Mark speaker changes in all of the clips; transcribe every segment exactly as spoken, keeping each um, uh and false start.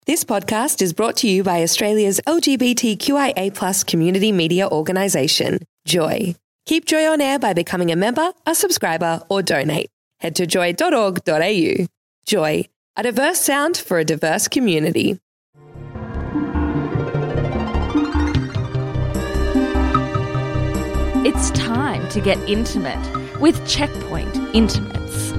Speaker 1: This podcast is brought to you by Australia's L G B T Q I A plus community media organisation, Joy. Keep Joy on air by becoming a member, a subscriber, or donate. Head to joy dot org dot a u. Joy, a diverse sound for a diverse community.
Speaker 2: It's time to get intimate with Checkpoint Intimates.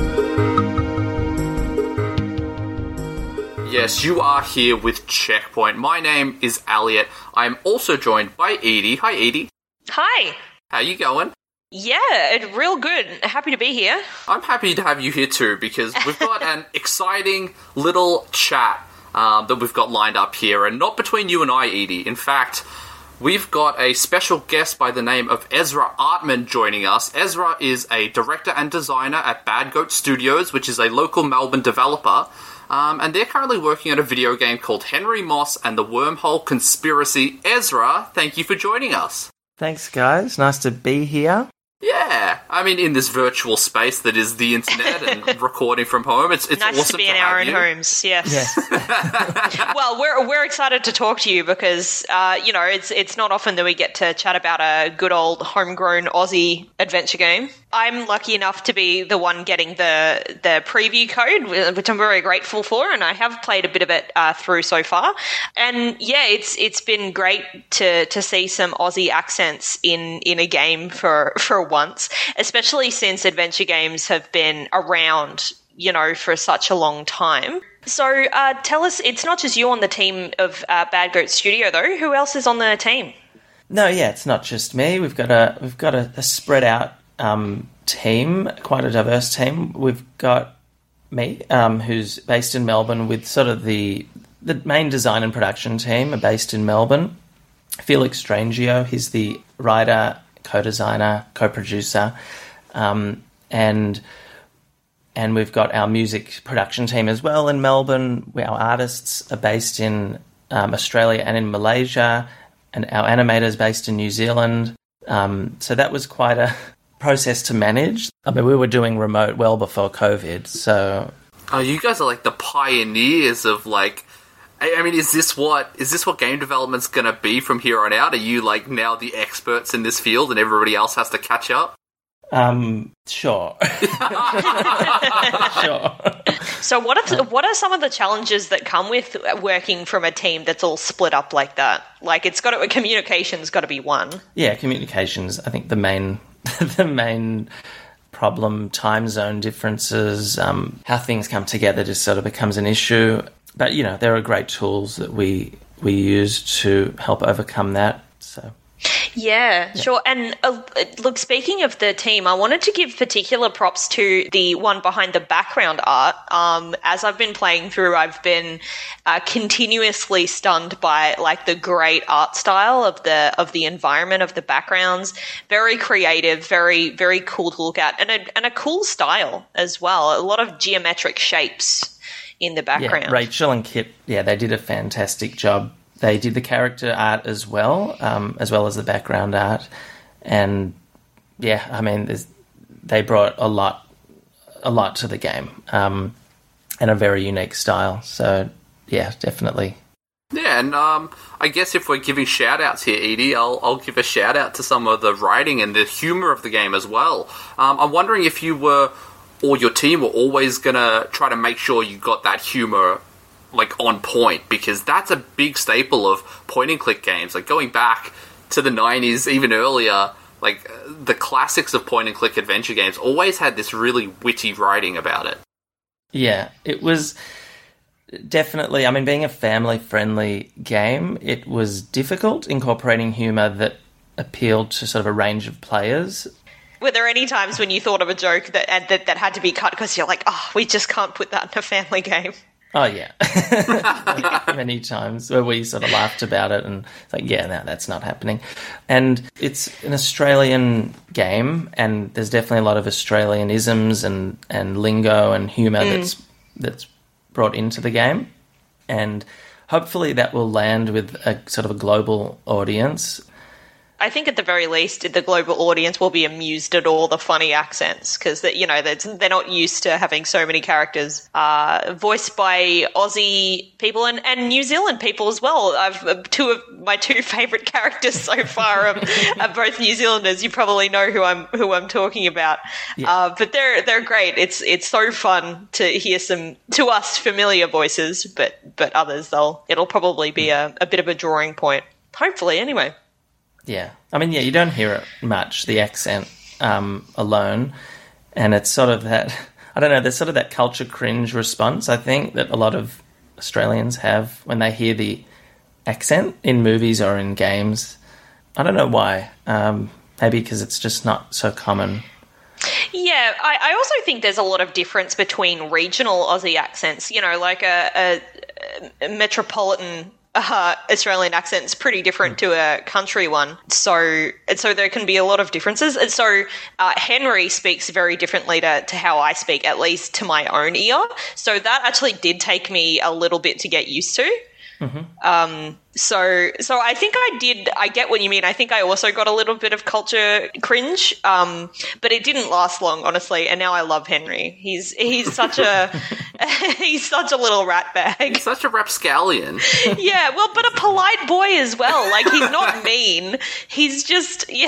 Speaker 3: Yes, you are here with Checkpoint. My name is Elliot. I'm also joined by Edie. Hi, Edie.
Speaker 4: Hi.
Speaker 3: How you going?
Speaker 4: Yeah, it, real good. Happy to be here.
Speaker 3: I'm happy to have you here too, because we've got an exciting little chat um, that we've got lined up here, and not between you and I, Edie. In fact, we've got a special guest by the name of Ezra Artman joining us. Ezra is a director and designer at Bad Goat Studios, which is a local Melbourne developer. Um, and they're currently working on a video game called Henry Moss and the Wormhole Conspiracy. Ezra, thank you for joining us.
Speaker 5: Thanks, guys. Nice to be here.
Speaker 3: Yeah, I mean, in this virtual space that is the internet and recording from home, it's it's
Speaker 4: nice
Speaker 3: awesome
Speaker 4: to be
Speaker 3: to
Speaker 4: in our own
Speaker 3: you.
Speaker 4: homes. Yes.
Speaker 5: Yes.
Speaker 4: Well, we're we're excited to talk to you because uh, you know it's it's not often that we get to chat about a good old homegrown Aussie adventure game. I'm lucky enough to be the one getting the the preview code, which I'm very grateful for, and I have played a bit of it uh, through so far. And yeah, it's it's been great to to see some Aussie accents in in a game for for once, especially since adventure games have been around, you know, for such a long time. So uh, tell us, it's not just you on the team of uh, Bad Goat Studio, though. Who else is on the team?
Speaker 5: No, yeah, it's not just me. We've got a we've got a, a spread out um, team, quite a diverse team. We've got me, um, who's based in Melbourne, with sort of the the main design and production team are based in Melbourne. Felix Strangio, he's the writer, co-designer, co-producer, um, and and we've got our music production team as well in Melbourne. Our artists are based in um, Australia and in Malaysia, and our animators based in New Zealand. Um, so that was quite a process to manage. I mean, we were doing remote well before COVID, so...
Speaker 3: Oh, you guys are like the pioneers of like... I mean, is this what is this what game development's going to be from here on out? Are you like now the experts in this field and everybody else has to catch up?
Speaker 5: Um, sure. Sure.
Speaker 4: So what are th- what are some of the challenges that come with working from a team that's all split up like that? Like, it's got to, communication's got to be one.
Speaker 5: Yeah, communications. I think the main the main problem, time zone differences, um, how things come together just sort of becomes an issue. But, you know, there are great tools that we we use to help overcome that. So,
Speaker 4: yeah, yeah. Sure. And uh, look, speaking of the team, I wanted to give particular props to the one behind the background art. Um, as I've been playing through, I've been uh, continuously stunned by like the great art style of the of the environment, of the backgrounds. Very creative, very very cool to look at, and a and a cool style as well. A lot of geometric shapes in the background.
Speaker 5: Yeah, Rachel and Kit, yeah, they did a fantastic job. They did the character art as well, um, as well as the background art. And yeah, I mean, they brought a lot, a lot to the game, um, and a very unique style. So yeah, definitely.
Speaker 3: Yeah, and um, I guess if we're giving shout-outs here, Edie, I'll, I'll give a shout-out to some of the writing and the humour of the game as well. Um, I'm wondering if you were... or your team were always going to try to make sure you got that humor, like, on point, because that's a big staple of point-and-click games. Like, going back to the nineties, even earlier, like, the classics of point-and-click adventure games always had this really witty writing about it.
Speaker 5: Yeah, it was definitely, I mean, being a family-friendly game, it was difficult incorporating humor that appealed to sort of a range of players.
Speaker 4: Were there any times when you thought of a joke that that, that had to be cut because you're like, oh, we just can't put that in a family game?
Speaker 5: Oh, yeah. Many times where we sort of laughed about it and it's like, yeah, no, that's not happening. And it's an Australian game, and there's definitely a lot of Australian isms and, and lingo and humour mm. that's that's brought into the game. And hopefully that will land with a sort of a global audience.
Speaker 4: I think at the very least, the global audience will be amused at all the funny accents because, you know, they're, they're not used to having so many characters uh, voiced by Aussie people and, and New Zealand people as well. I've two of my two favourite characters so far are, are both New Zealanders. You probably know who I'm who I'm talking about, yeah. uh, but they're they're great. It's it's so fun to hear some to us familiar voices, but but others they'll it'll probably be a, a bit of a drawing point. Hopefully, anyway.
Speaker 5: Yeah, I mean, yeah, you don't hear it much, the accent um, alone, and it's sort of that. I don't know. There's sort of that culture cringe response, I think, that a lot of Australians have when they hear the accent in movies or in games. I don't know why. Um, maybe because it's just not so common.
Speaker 4: Yeah, I, I also think there's a lot of difference between regional Aussie accents. You know, like a, a, a metropolitan uh, Australian accent is pretty different to a country one. So, and so there can be a lot of differences. And so uh, Henry speaks very differently to, to how I speak, at least to my own ear. So that actually did take me a little bit to get used to. Mm-hmm. Um, so, so I think I did, I get what you mean. I think I also got a little bit of culture cringe, um, but it didn't last long, honestly. And now I love Henry. He's, he's such a, he's such a little rat bag.
Speaker 3: He's such a rapscallion.
Speaker 4: Yeah. Well, but a polite boy as well. Like, he's not mean. He's just, yeah.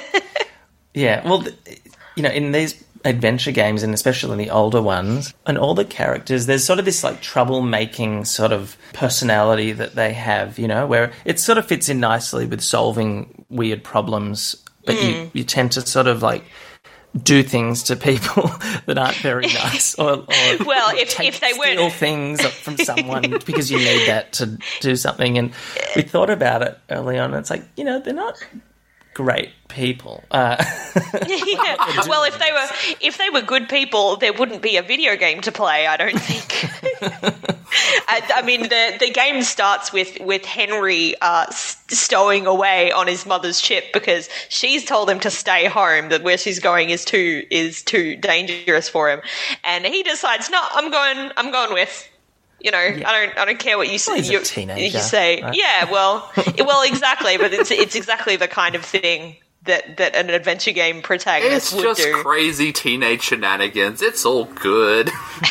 Speaker 5: Yeah. Well, you know, in these adventure games, and especially in the older ones, and all the characters, there's sort of this like troublemaking sort of personality that they have, you know, where it sort of fits in nicely with solving weird problems, but mm. you, you tend to sort of like do things to people that aren't very nice, or, or
Speaker 4: well,
Speaker 5: or
Speaker 4: if
Speaker 5: take,
Speaker 4: if they
Speaker 5: steal
Speaker 4: weren't
Speaker 5: things from someone because you need that to do something. And we thought about it early on, and it's like, you know, they're not great people. Uh,
Speaker 4: yeah. Well, if they were if they were good people, there wouldn't be a video game to play, I don't think. I, I mean, the the game starts with with Henry uh, stowing away on his mother's ship because she's told him to stay home. That where she's going is too is too dangerous for him, and he decides, no, I'm going. I'm going with. You know, yeah. I don't. I don't care what you say.
Speaker 5: Well, he's a teenager,
Speaker 4: you say,
Speaker 5: right?
Speaker 4: Yeah. Well, well, exactly. But it's it's exactly the kind of thing that, that an adventure game protagonist
Speaker 3: it's
Speaker 4: would do.
Speaker 3: It's just crazy teenage shenanigans. It's all good.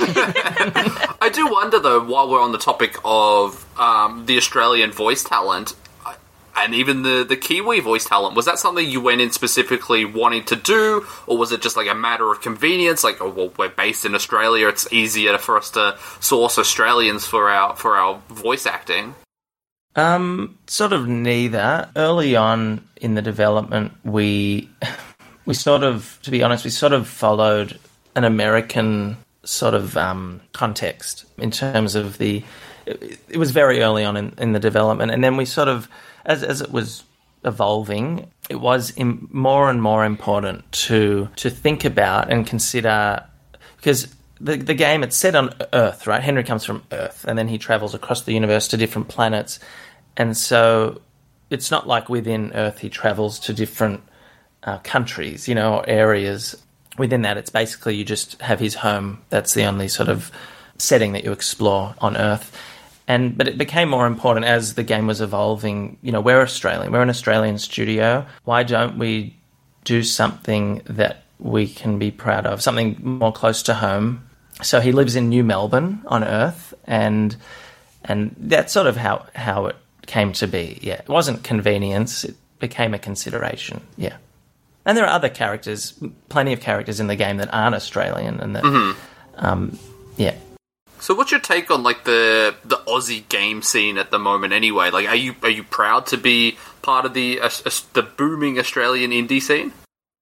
Speaker 3: I do wonder, though, while we're on the topic of um, the Australian voice talent, and even the, the Kiwi voice talent, was that something you went in specifically wanting to do, or was it just like a matter of convenience? Like, oh, well, we're based in Australia, it's easier for us to source Australians for our for our voice acting?
Speaker 5: Um, sort of neither. Early on in the development, we we sort of, to be honest, we sort of followed an American sort of um, context in terms of the. It, it was very early on in, in the development, and then we sort of. As as it was evolving, it was im- more and more important to to think about and consider, because the the game, it's set on Earth, right? Henry comes from Earth, and then he travels across the universe to different planets, and so it's not like within Earth he travels to different uh, countries, you know, or areas. Within that, it's basically you just have his home. That's the only sort of setting that you explore on Earth. And but it became more important as the game was evolving. You know, we're Australian. We're an Australian studio. Why don't we do something that we can be proud of, something more close to home? So he lives in New Melbourne on Earth, and and that's sort of how, how it came to be. Yeah, it wasn't convenience. It became a consideration. Yeah. And there are other characters, plenty of characters in the game that aren't Australian, and that, mm-hmm. um, yeah.
Speaker 3: So what's your take on like the the Aussie game scene at the moment anyway? Like, are you are you proud to be part of the uh, the booming Australian indie scene?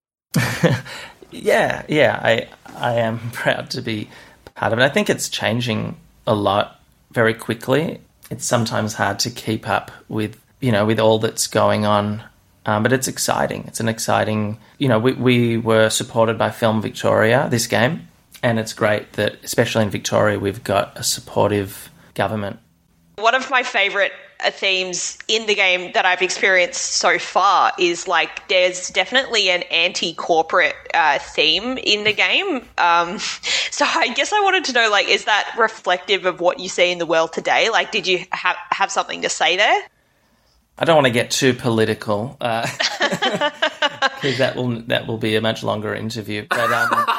Speaker 5: yeah, yeah, I I am proud to be part of it. I think it's changing a lot very quickly. It's sometimes hard to keep up with, you know, with all that's going on. Um, but it's exciting. It's an exciting, you know, we we were supported by Film Victoria, this game. And it's great that, especially in Victoria, we've got a supportive government.
Speaker 4: One of my favourite themes in the game that I've experienced so far is, like, there's definitely an anti-corporate uh, theme in the game. Um, so I guess I wanted to know, like, is that reflective of what you see in the world today? Like, did you ha- have something to say there?
Speaker 5: I don't want to get too political, because uh, that will that will be a much longer interview. But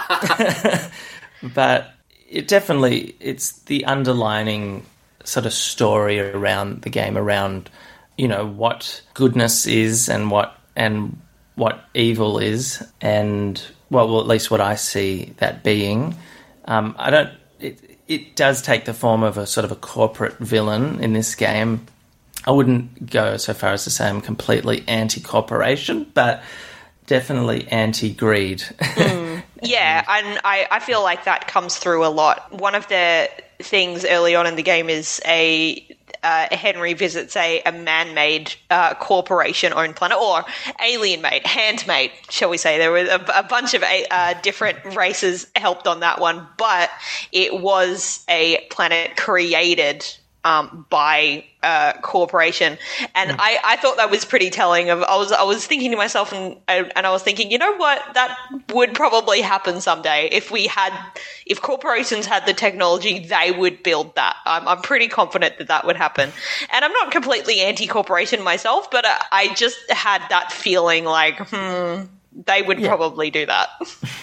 Speaker 5: um, but it definitely it's the underlining sort of story around the game, around you know what goodness is and what and what evil is, and well, well at least what I see that being. Um, I don't. It, it does take the form of a sort of a corporate villain in this game. I wouldn't go so far as to say I'm completely anti-corporation, but definitely anti-greed.
Speaker 4: Mm. Yeah, and I, I feel like that comes through a lot. One of the things early on in the game is a uh, Henry visits a, a man-made uh, corporation-owned planet, or alien-made, handmade, shall we say. There were a, a bunch of uh, different races helped on that one, but it was a planet created Um, by a corporation, and mm. I, I thought that was pretty telling. Of I was I was thinking to myself, and and I was thinking, you know what, that would probably happen someday if we had, if corporations had the technology, they would build that. I'm I'm pretty confident that that would happen. And I'm not completely anti-corporation myself, but I, I just had that feeling like, hmm, they would yeah. probably do that.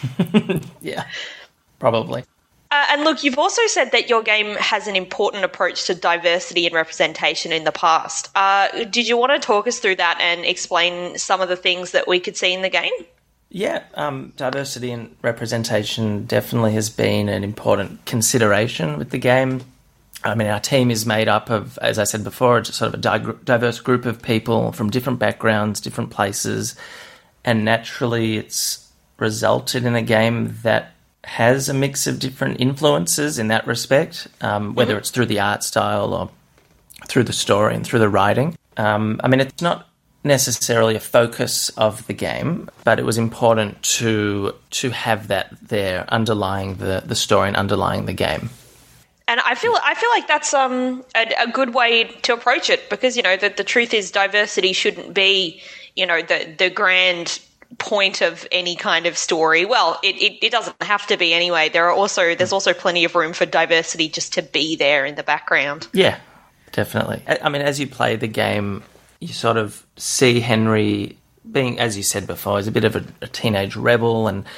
Speaker 5: Yeah, probably.
Speaker 4: Uh, and look, you've also said that your game has an important approach to diversity and representation in the past. Uh, did you want to talk us through that and explain some of the things that we could see in the game?
Speaker 5: Yeah, um, diversity and representation definitely has been an important consideration with the game. I mean, our team is made up of, as I said before, just sort of a di- diverse group of people from different backgrounds, different places, and naturally it's resulted in a game that has a mix of different influences in that respect, um, whether mm-hmm. it's through the art style or through the story and through the writing. Um, I mean, it's not necessarily a focus of the game, but it was important to to have that there underlying the, the story and underlying the game.
Speaker 4: And I feel I feel like that's um a, a good way to approach it, because, you know, the, the truth is diversity shouldn't be, you know, the, the grand point of any kind of story. Well, it, it, it doesn't have to be anyway. There are also there's also plenty of room for diversity just to be there in the background.
Speaker 5: Yeah, definitely. I, I mean, as you play the game, you sort of see Henry being, as you said before, he's a bit of a, a teenage rebel, and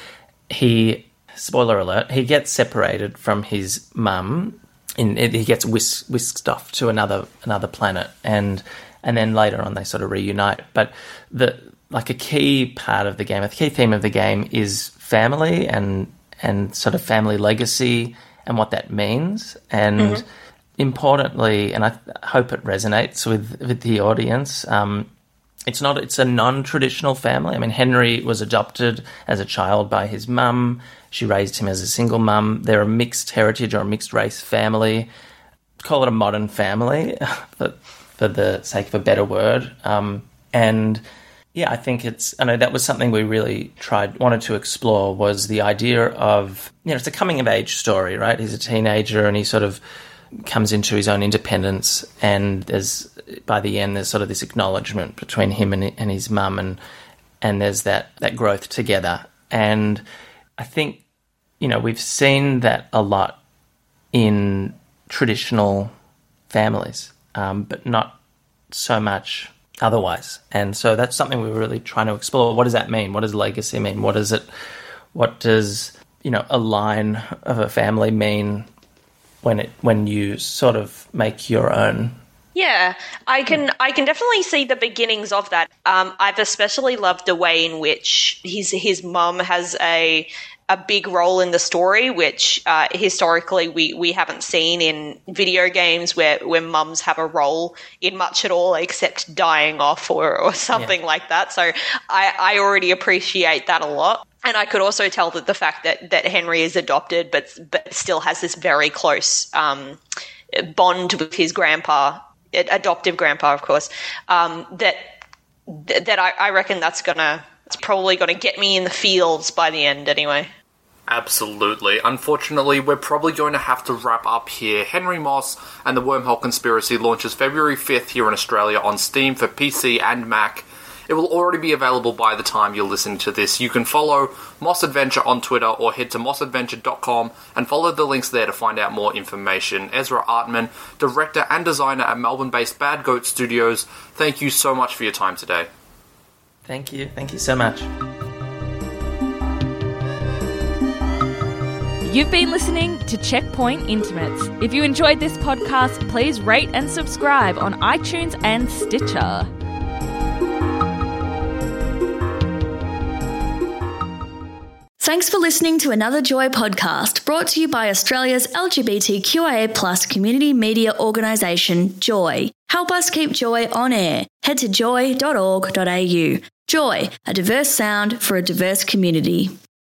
Speaker 5: he, spoiler alert, he gets separated from his mum. In he gets whisk, whisked off to another another planet, and and then later on they sort of reunite. But the like a key part of the game, a key theme of the game is family and and sort of family legacy and what that means. And mm-hmm. importantly, and I hope it resonates with, with the audience, um, it's not it's a non-traditional family. I mean, Henry was adopted as a child by his mum. She raised him as a single mum. They're a mixed heritage or a mixed race family. Call it a modern family, for, for the sake of a better word. Um, and yeah, I think it's, I know that was something we really tried, wanted to explore, was the idea of, you know, it's a coming of age story, right? He's a teenager and he sort of comes into his own independence, and there's, by the end, there's sort of this acknowledgement between him and, and his mum, and, and there's that, that growth together. And I think, you know, we've seen that a lot in traditional families, um, but not so much otherwise. And so that's something we were really trying to explore. What does that mean? What does legacy mean? What does it, what does, you know, a line of a family mean when it, when you sort of make your own?
Speaker 4: Yeah, I can I can definitely see the beginnings of that. Um, I've especially loved the way in which his his mum has a a big role in the story, which uh, historically we, we haven't seen in video games, where, where mums have a role in much at all except dying off or, or something yeah. like that. So I, I already appreciate that a lot. And I could also tell that the fact that, that Henry is adopted but but still has this very close um, bond with his grandpa, adoptive grandpa, of course, um, that that I, I reckon that's gonna it's probably going to get me in the fields by the end anyway.
Speaker 3: Absolutely. Unfortunately, we're probably going to have to wrap up here. Henry Moss and the Wormhole Conspiracy launches February fifth here in Australia on Steam for P C and Mac. it will already be available by the time you listen to this. You can follow Moss Adventure on Twitter or head to moss adventure dot com and follow the links there to find out more information. Ezra Artman, director and designer at Melbourne-based Bad Goat Studios, thank you so much for your time today.
Speaker 5: Thank you. Thank you so much.
Speaker 2: You've been listening to Checkpoint Intimates. If you enjoyed this podcast, please rate and subscribe on iTunes and Stitcher.
Speaker 6: Thanks for listening to another Joy podcast brought to you by Australia's L G B T Q I A plus community media organisation, Joy. Help us keep Joy on air. Head to joy dot org dot a u. Joy, a diverse sound for a diverse community.